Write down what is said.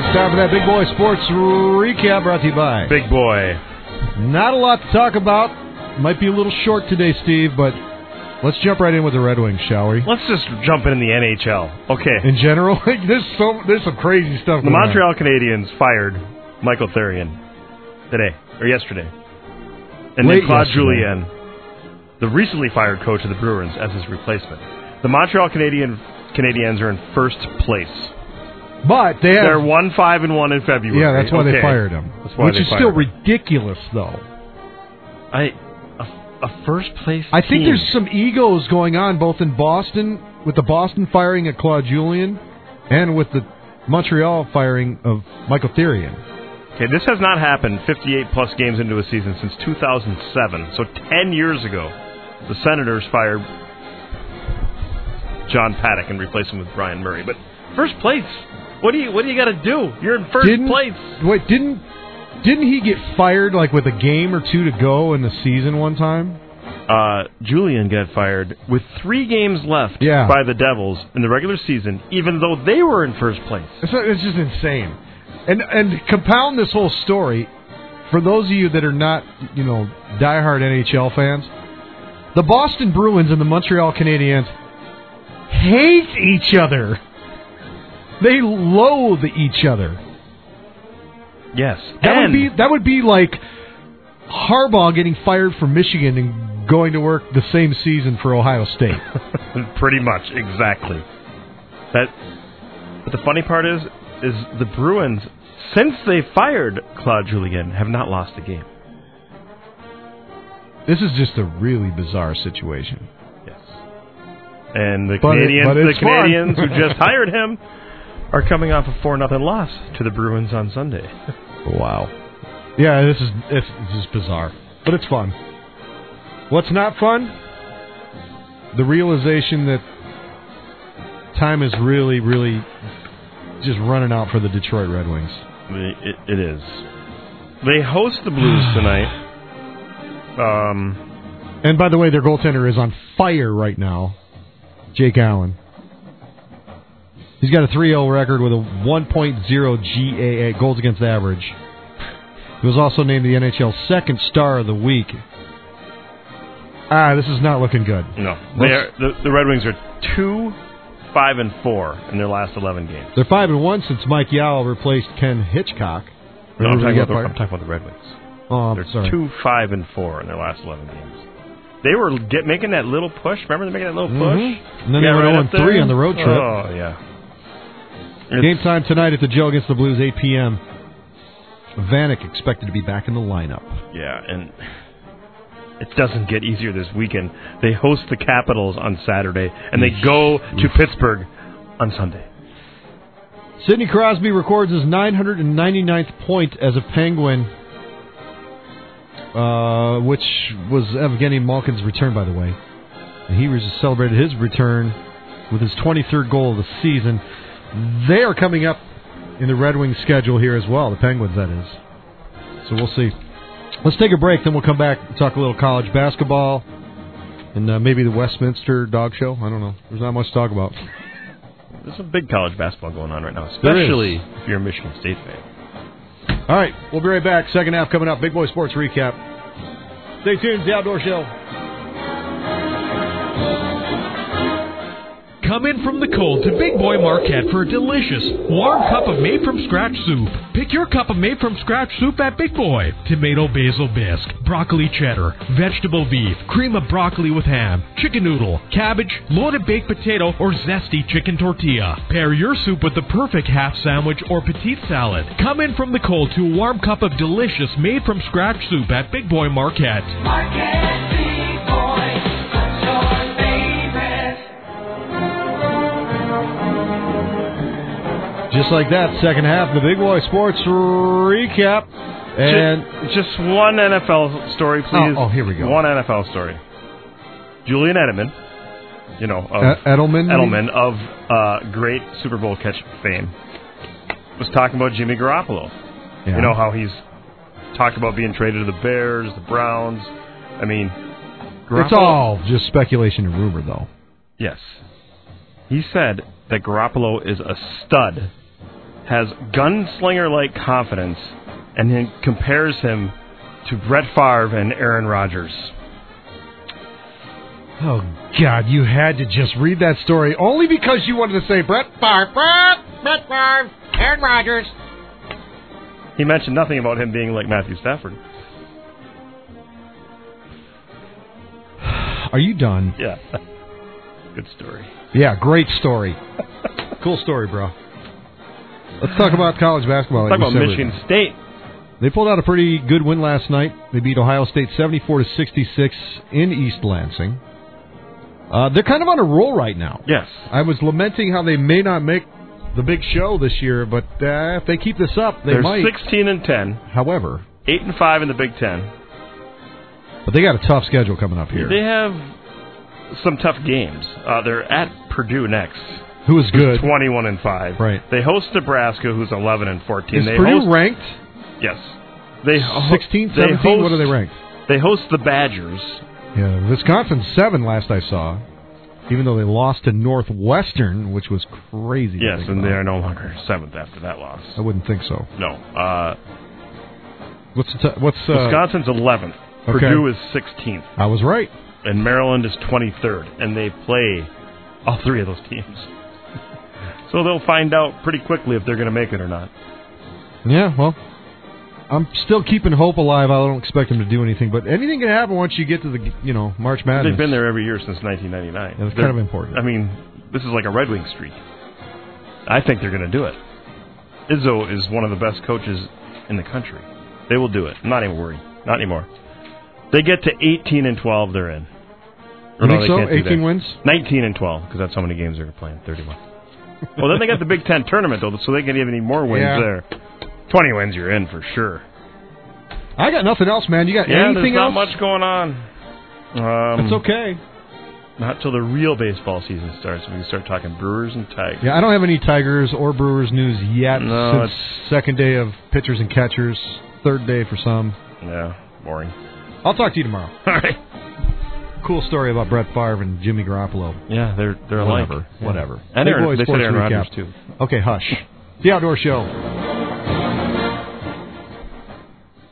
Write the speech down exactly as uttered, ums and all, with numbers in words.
It's time for that Big Boy Sports Recap brought to you by Big Boy. Not a lot to talk about. Might be a little short today, Steve, but let's jump right in with the Red Wings, shall we? Let's just jump in the N H L. Okay. In general, there's so there's some crazy stuff The going Montreal on. Canadiens fired Michael Therrien today, or yesterday. And Late then Claude yesterday. Julien, the recently fired coach of the Bruins, as his replacement. The Montreal Canadian, Canadiens are in first place. But they have... They're one five and one in February. Yeah, that's why okay. they fired him. That's why Which they is fired still him. ridiculous, though. I a, a first place I think team. there's some egos going on both in Boston, with the Boston firing of Claude Julien, and with the Montreal firing of Michael Therrien. Okay, this has not happened fifty-eight plus games into a season since two thousand seven. So ten years ago, the Senators fired John Paddock and replaced him with Brian Murray. But first place, what do you what do you got to do? You're in first didn't, place. Wait, didn't didn't he get fired like with a game or two to go in the season one time? Uh, Julian got fired with three games left Yeah. by the Devils in the regular season, even though they were in first place. It's, it's just insane. And and to compound this whole story, for those of you that are not, you know, diehard N H L fans, the Boston Bruins and the Montreal Canadiens hate each other. They loathe each other. Yes, That and would be that would be like Harbaugh getting fired from Michigan and going to work the same season for Ohio State. pretty much exactly. That. But the funny part is, is the Bruins, since they fired Claude Julien, have not lost a game. This is just a really bizarre situation. Yes. And the But it- Canadians, but the it's fun. Canadians who just hired him, are coming off a four nothing loss to the Bruins on Sunday. Wow. Yeah, this is it's, this is bizarre, but it's fun. What's not fun? The realization that time is really, really just running out for the Detroit Red Wings. It, it is. They host the Blues tonight. Um, And by the way, their goaltender is on fire right now, Jake Allen. He's got a three oh record with a one point oh G A A, goals against average. He was also named the N H L's second star of the week. Ah, this is not looking good. no, they are, the, the Red Wings are two, five, and four in their last eleven games. They're five and one since Mike Yao replaced Ken Hitchcock. No, I'm, Remember talking he about got the, fired? I'm talking about the Red Wings. Oh, I'm They're sorry. two, five, and four in their last eleven games. They were get, making that little push. Remember, they're making that little push. Mhm. And then Yeah, they went right oh up and three there. on the road trip. Oh yeah. It's- Game time tonight at the Joe against the Blues, eight p.m. Vanek expected to be back in the lineup. Yeah, and it doesn't get easier this weekend. They host the Capitals on Saturday, and they go to Pittsburgh on Sunday. Sidney Crosby records his nine hundred ninety-ninth point as a Penguin, uh, which was Evgeny Malkin's return, by the way. And he was celebrated his return with his twenty-third goal of the season. They are coming up in the Red Wings schedule here as well, the Penguins, that is. So we'll see. Let's take a break, then we'll come back and talk a little college basketball and uh, maybe the Westminster Dog Show. I don't know. There's not much to talk about. There's some big college basketball going on right now, There is. especially if you're a Michigan State fan. All right, we'll be right back. Second half coming up. Big Boy Sports Recap. Stay tuned. It's the Outdoor Show. Come in from the cold to Big Boy Marquette for a delicious, warm cup of made-from-scratch soup. Pick your cup of made-from-scratch soup at Big Boy. Tomato basil bisque, broccoli cheddar, vegetable beef, cream of broccoli with ham, chicken noodle, cabbage, loaded baked potato, or zesty chicken tortilla. Pair your soup with the perfect half sandwich or petite salad. Come in from the cold to a warm cup of delicious made-from-scratch soup at Big Boy Marquette. Marquette Big Boy, what's your favorite? Just like that, second half of the Big Boy Sports Recap. And just, just one N F L story, please. Oh, oh, here we go. One N F L story. Julian Edelman, you know, of uh, Edelman, Edelman of uh, great Super Bowl catch fame, was talking about Jimmy Garoppolo. Yeah. You know how he's talked about being traded to the Bears, the Browns. I mean, Garoppolo, It's all just speculation and rumor, though. Yes. He said that Garoppolo is a stud has gunslinger-like confidence and then compares him to Brett Favre and Aaron Rodgers. Oh, God, you had to just read that story only because you wanted to say Brett Favre, Brett, Brett Favre, Aaron Rodgers. He mentioned nothing about him being like Matthew Stafford. Are you done? Yeah. Good story. Yeah, great story. Cool story, bro. Let's talk about college basketball. Let's like talk we about said. Michigan State. They pulled out a pretty good win last night. They beat Ohio State seventy-four to sixty-six in East Lansing. Uh, they're kind of on a roll right now. Yes. I was lamenting how they may not make the big show this year, but uh, if they keep this up, they They're might. sixteen and ten. However, eight and five in the Big Ten. but they got a tough schedule coming up here. They have some tough games. Uh, they're at Purdue next. Who is good? twenty-one and five. Right. They host Nebraska, who's eleven and fourteen. Is they Purdue host, ranked? Yes. They ho- sixteen, they seventeen? host- What are they ranked? They host the Badgers. Yeah, Wisconsin seven last I saw. Even though they lost to Northwestern, which was crazy. to Yes, think and about. they are no longer seventh after that loss. I wouldn't think so. No. Uh, What's the t- what's uh, Wisconsin's eleventh. okay. Purdue is sixteenth. I was right. And Maryland is twenty-third. And they play all three of those teams. So they'll find out pretty quickly if they're going to make it or not. Yeah, well, I'm still keeping hope alive. I don't expect them to do anything, but anything can happen once you get to the you know March Madness. They've been there every year since nineteen ninety-nine. Yeah, that's They're- kind of important. I mean, this is like a Red Wing streak. I think they're going to do it. Izzo is one of the best coaches in the country. They will do it. I'm not even worried. Not anymore. They get to eighteen and twelve, they're in. You Or no, think they so? can't do eighteen that. wins? nineteen and twelve, because that's how many games they're playing. thirty-one. Well, then they got the Big Ten tournament, though, so they can even need more wins Yeah. there. twenty wins, you're in for sure. I got nothing else, man. You got Yeah, anything there's not else? much going on. Um, It's okay. Not till the real baseball season starts. We can start talking Brewers and Tigers. Yeah, I don't have any Tigers or Brewers news yet No, since second day of pitchers and catchers, third day for some. Yeah, boring. I'll talk to you tomorrow. All right. Cool story about Brett Favre and Jimmy Garoppolo. Yeah, they're they're alike. Whatever, Yeah. whatever. And Big Aaron, Boy they said Sports Aaron Recap. Rodgers too. Okay, hush. The Outdoor Show.